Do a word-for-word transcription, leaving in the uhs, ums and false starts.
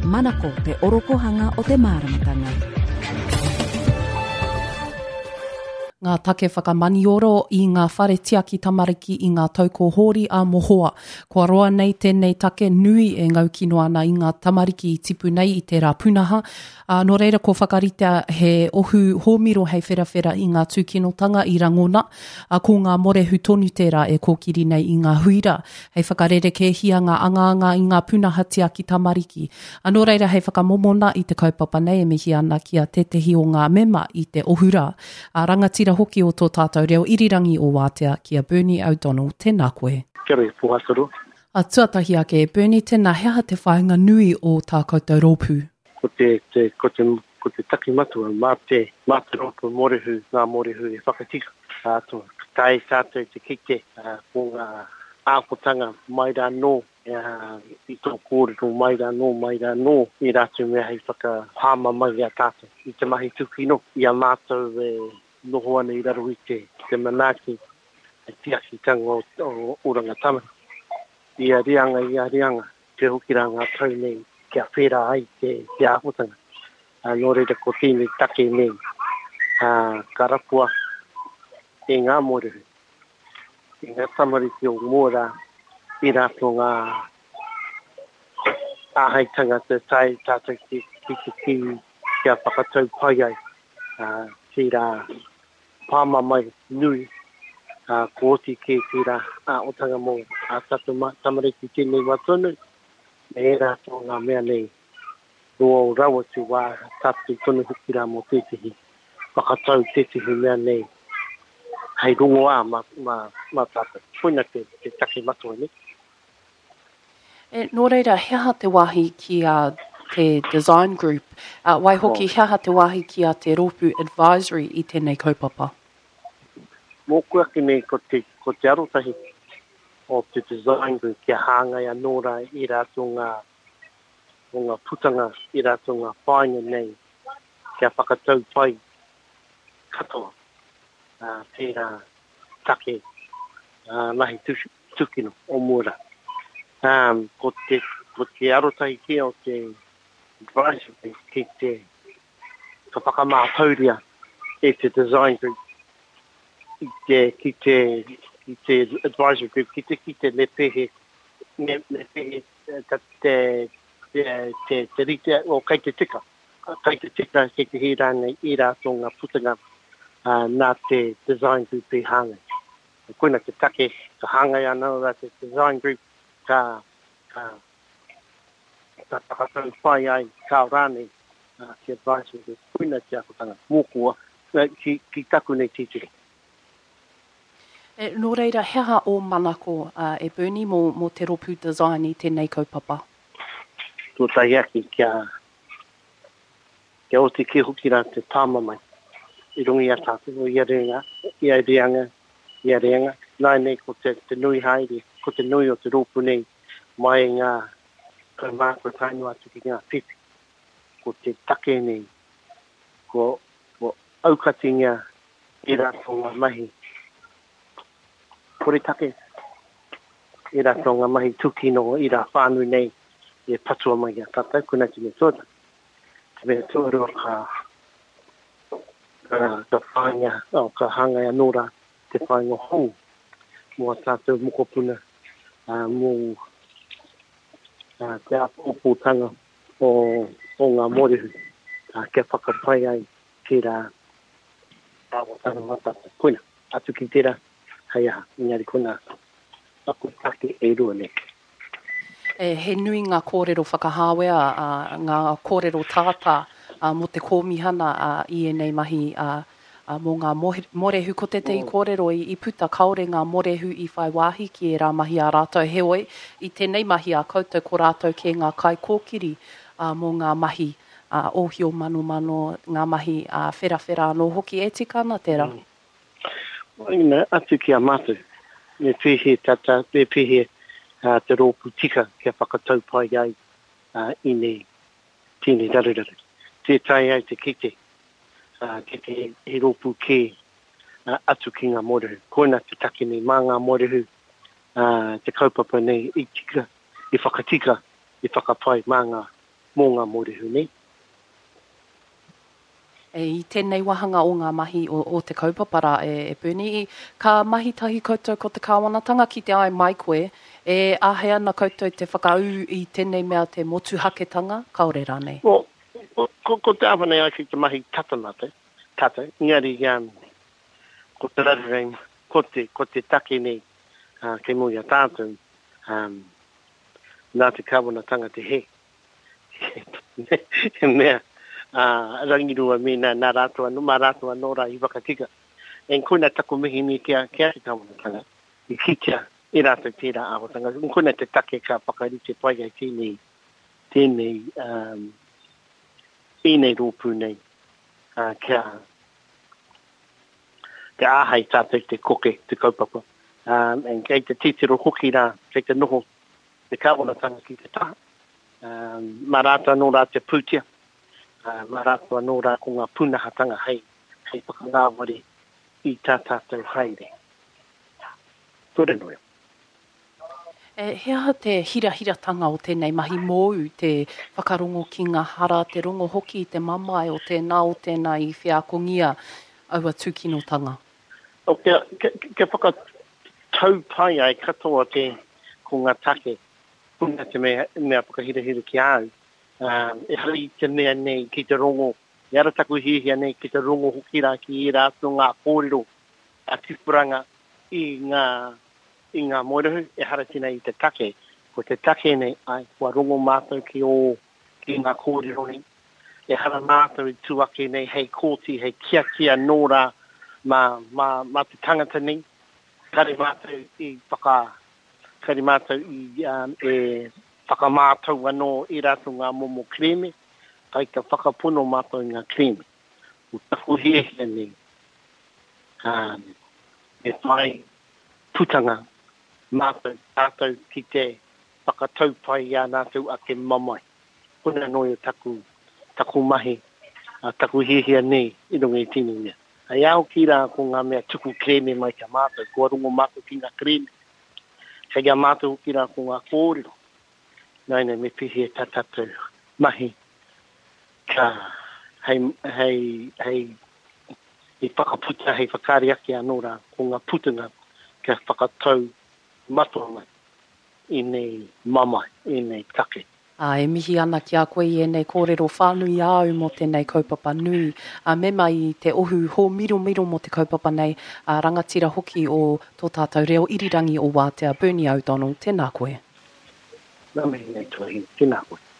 manako te orokohanga o te māramatanga. Ngā take whakamanioro i ngā whare tiaki tamariki i ngā tauko hori a mohoa. Kua roa nei tēnei take nui e ngau kino ana i ngā tamariki i tipu nei i te rā punaha. Uh, no reira ko whakarita he ohu hōmiro hei wherawhera i ngā tūkinotanga i rangona. Uh, ko ngā morehu tonu tērā e kōkiri nei i ngā huira. Hei whakarere ke hia ngā anganga i ngā punaha tiaki tamariki. Uh, no reira hei whakamomona i te kaupapa nei e mihi ana kia tetehi o ngā mema i te ohura. Uh, rangatira hoki o tō tātou reo irirangi o Wātea kia Bernie O'Donnell, tēnā koe. Kia rei puhatoru. A tuatahi ake, Bernie, tēnā hea te whainga nui o tā koutou rōpū. Ko te, te, ko te, ko te taki matua, mā te, mā te rōpū morehu, ngā morehu e whakatika. Uh, to, tai tātou te kite, uh, ko ngā āpotanga mai rā nō, uh, i tō kōrero mai rā nō, mai rā nō, i rātou mea hei whaka hāma mai a tātou. I te mahi tukino, i a mātou e noho ana i raro i te, te manaki, e tiaki tanga o, o, o rangatama. I a rianga, i a rianga, te hukira ngā tau nei, kia whera ai te, te āpotanga. Uh, nō reira ko tēnei take nei, uh, karapua, e ngā morehu. I ngā tamariki o mōra, i rātou ngā āhaitanga te tai tātou ki ki ki ki kia whakatau pai ai. Uh, te rā pāma mai nui, uh, ko oti ke te rā uh, otanga mō a tātou tamariki tēnei watonu. E rātou ngā mea nei, rō rawa te wā tātou tonu hukira mō tētehi, whakatau tētehi mea nei, hei rongo ā mā, mā, mā tātou. Poina te, te take matua nei. E, nō reira, hea te wahi ki a te design group, uh, wai hoki oh. hea te wahi ki a te Rōpū Advisory i tēnei kaupapa? Mō kuaki nei ko te, ko te arotahi o te design group kia hāngai anōra i rātou ngā, o ngā putanga, i rātou ngā whainga nei, kia whakatau pai katoa, uh, tērā take, uh, mahi tukino o mōra. Um, ko te, ko te arotahi kia o te advisory ki te ka whakamātauria e te design group, i te, ki te ki te advisory group, ki te ki te lepehe, ne, lepehe, te, te, te, te rite, o kai te tika, kai te tika, kei te hiranga i rātou ngā putanga, uh, nā te design group i hāngai. Koina te take, ka hāngai ana o te design group, ka, ka, ka takatau whai ai, ka rāne, uh, te advisory group, koina te akotanga, mōkua, uh, ki, ki taku nei titiri. E, nō reira, hea o manako uh, e Bernie mō, mō te Rōpū Design i tēnei kaupapa? Tō tai aki kia, kia o te ki hukira te tāma mai. I rungi a tātou, o ia reanga, ia reanga, ia reanga. Nai nei ko te, te nui haere, ko te nui o te rōpū nei, mai ngā kaumākua tainua atu ki ngā whiwhi. Ko te take nei, ko, ko aukati ngā i rātou ngā mahi. Kore take, i rātou ngā mahi tukino i rā whānui nei, e patua mai a tātou, kuna te me tōta. Te me tōro ka, ka, ka whāinga, o ka hāngai anōra, te whāinga hou, mua tātou mokopuna, uh, mō uh, te apopotanga o, o ngā morehu, uh, kia whakapai ai ki rā tāwatanga mātātou. Koina, atu ki tērā. Hei aha, ngari kona aku take e rua ne. E, he nui ngā kōrero whakahāwea, uh, ngā kōrero tātā uh, mo te kōmihana uh, i enei mahi uh, uh, mō ngā morehu ko te te i kōrero i, i puta kaore ngā morehu i whai wāhi ki e rā mahi a rātou heoi. I tēnei mahi a koutou ko rātou ke ngā kai kōkiri uh, mō ngā mahi uh, ohio manu mano, ngā mahi uh, whera whera anō hoki e tika ana tērā. Mm. Ina atu ki a mātou, me pihe tata, me pihe uh, te rōpū tika kia whakatau pai ai uh, i nei tēnei rarurara. Te tai ai te kite, uh, ki te he rōpū ke uh, atu ki ngā morehu. Koina te take nei mā ngā morehu, uh, te kaupapa nei i tika, i whakatika, i whakapai mā ngā mō ngā mōrehu nei. E i tēnei wahanga o ngā mahi o, o te kaupapara e, e Bernie, ka mahi tahi koutou ko te kāwanatanga ki te ai mai koe, e ahe ana koutou te whakau i tēnei mea te motu haketanga, kaore rānei. Well, ko, ko te awanei ai ki te mahi tatana te, tata, ngari um, ko te rarereng, ko te, ko te take nei, uh, ke mo ia tātou, um, nā te kāwanatanga te he. Mea, Uh, rangirua me nā, nā rātua, no mā rātua nō rā i wakatika. En koina taku mihi ni kia, kia te kawanatanga, i kitia, i rātou tērā āwatanga. En koina te take ka whakari te pai ai tēnei, tēnei, um, tēnei rōpū nei, uh, kia, te āhei tātou te koke, te kaupapa. Um, en kei te titiro hoki rā, kei te noho, te kawanatanga ki te taha. Um, mā rātua nō rā te pūtia. Uh, Maratua nō rā ko ngā punahatanga hei, hei whakangāwari i tā tātou haere. Ture noe. E, hea te hira-hiratanga o tēnei mahi mōu, te whakarongo ki ngā hara, te rongo hoki i te mamae o tēnā o tēnā i whiakongia aua tūkinotanga. O ke, ke, ke whakatau pai ai katoa te ko ngā take, puna te mea, mea whakahira-hira ki au. Um, e hari te mea nei ki te rongo, e ara taku hihia nei ki te rongo hoki rā ki i rātu ngā kōrero a tipuranga i ngā, i ngā moerehu, e hara tina i te take. Ko te take nei, ai, kua rongo mātou ki o ki ngā kōrero nei. E hara mātou i tuake nei, hei kōti, hei kia kia nō rā mā, mā, mā te tangata nei. Kare mātou i whaka, kare mātou i um, e whakamātau anō i rātu ngā momo kreme, kai ka whakapono mātou ngā kreme. U taku hiehia nei, um, e whai putanga mātou tātou ki te whakatau pai a nātou a ke mamai. Puna noi o taku, taku mahi, a taku hiehia nei i runga i tini mea. Ai au ki rā ko ngā mea tuku kreme mai ka mātou, kua rungo mātou ki ngā kreme. Kai a mātou ki rā ko ngā kōrero. Nai nei me pihi e tātātou mahi ka hei, hei, hei i whakaputa, hei whakariaki anō rā ko ngā putunga ka whakatau matua mai i nei mamai, i nei take. A e mihi ana ki a koe i e nei kōrero whānui au mo tēnei kaupapa nui. A me mai te ohu ho miro miro mo te kaupapa nei, a rangatira hoki o tō tātou reo irirangi o Wātea Bernie O'Donnell. Tēnā koe. Nā me nei tuahi, tēnā koe.